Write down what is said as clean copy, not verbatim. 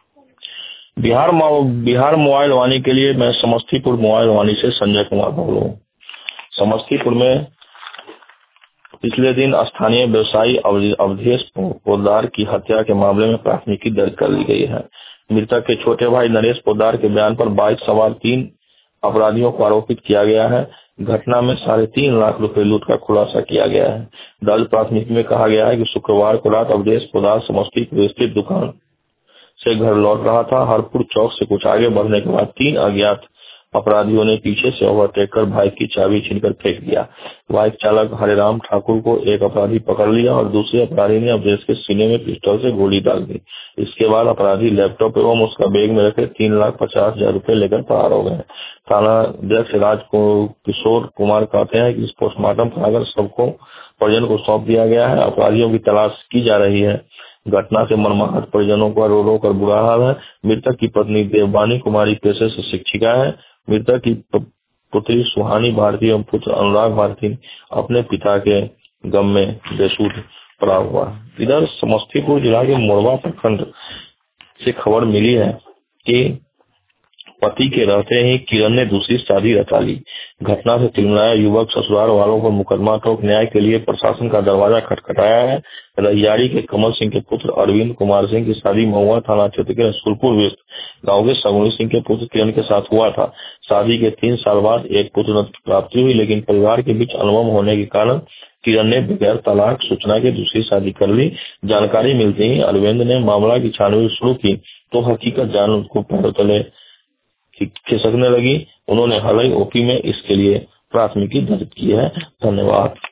Bihar mobile वाणी के लिए मैं समस्तीपुर मोबाइल वाणी से संजय कुमार बोल रहा हूँ। समस्तीपुर में पिछले दिन स्थानीय व्यवसायी अवधेश पोद्दार की हत्या के मामले में प्राथमिकी दर्ज कर ली गई है। मृतक के छोटे भाई नरेश पोद्दार के बयान पर बाइक सवार 3 अपराधियों को आरोपित किया गया है। घटना में 3.5 लाख रुपए लूट का खुलासा किया गया है। दर्ज प्राथमिकी में कहा गया है कि शुक्रवार को रात अवधेश पोद्दार समस्तीपुर स्थित दुकान से घर लौट रहा था। हरपुर चौक से कुछ आगे बढ़ने के बाद 3 अज्ञात अपराधियों ने पीछे से ओवरटेक कर बाइक की चाबी छीनकर फेंक दिया। बाइक चालक हरिराम ठाकुर को एक अपराधी पकड़ लिया और दूसरे अपराधी ने अवधेश के सीने में पिस्टल से गोली दाग दी। इसके बाद अपराधी लैपटॉप एवं उसका बैग में रखे 3,50,000 रुपए लेकर फरार हो गए। थाना अध्यक्ष किशोर कुमार कहते हैं कि इस पोस्टमार्टम कराकर सबको परिजन को सौंप दिया गया है। अपराधियों की तलाश की जा रही है। घटना से मर्माहत परिजनों का रो रो कर बुरा हाल है। मृतक की पत्नी देववानी कुमारी पेशे से शिक्षिका है। मृतक की पुत्री सुहानी भारती एवं पुत्र अनुराग भारती अपने पिता के गम में बेसुध पड़ा हुआ। इधर समस्तीपुर जिला के मोरवा प्रखंड से खबर मिली है कि पति के रहते ही किरण ने दूसरी शादी रचा ली। घटना से तिलमिलाया युवक ससुराल वालों पर मुकदमा ठोक न्याय के लिए प्रशासन का दरवाजा खटखटाया है। रहियाड़ी के कमल सिंह के पुत्र अरविंद कुमार सिंह की शादी महुआ थाना क्षेत्र के रसूलपुर वेस्ट गाँव के सगुनी सिंह के पुत्र किरण के साथ हुआ था। शादी के 3 साल बाद एक पुत्र की प्राप्ति हुई, लेकिन परिवार के बीच अनबन होने के कारण किरण ने बगैर तलाक सूचना के दूसरी शादी कर ली। जानकारी मिलते ही अरविंद ने मामला की छानबीन शुरू की तो हकीकत जान उसको पैरों तले खिसकने लगी। उन्होंने हाल ही ओपी में इसके लिए प्राथमिकी दर्ज की है। धन्यवाद।